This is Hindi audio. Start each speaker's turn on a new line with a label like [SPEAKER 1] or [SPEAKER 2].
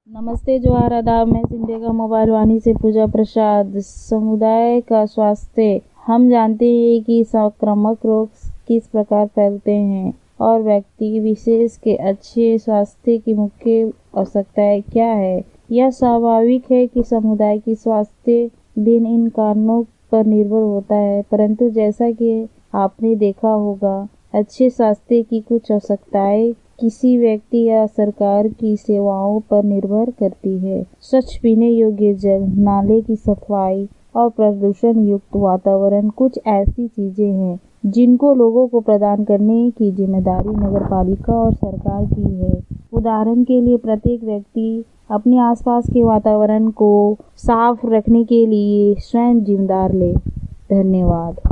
[SPEAKER 1] नमस्ते, जोहार, आदाब। मैं सिंधिया मोबाइल वाणी से पूजा प्रसाद। समुदाय का स्वास्थ्य। हम जानते हैं कि संक्रामक रोग किस प्रकार फैलते हैं और व्यक्ति विशेष के अच्छे स्वास्थ्य की मुख्य आवश्यकताएं क्या है। यह स्वाभाविक है कि समुदाय की स्वास्थ्य भिन्न इन कारणों पर निर्भर होता है, परंतु जैसा कि आपने देखा होगा, अच्छे स्वास्थ्य की कुछ आवश्यकताएं किसी व्यक्ति या सरकार की सेवाओं पर निर्भर करती है। स्वच्छ पीने योग्य जल, नाले की सफाई और प्रदूषण युक्त वातावरण कुछ ऐसी चीजें हैं जिनको लोगों को प्रदान करने की जिम्मेदारी नगरपालिका और सरकार की है। उदाहरण के लिए, प्रत्येक व्यक्ति अपने आसपास के वातावरण को साफ रखने के लिए स्वयं जिम्मेदार ले। धन्यवाद।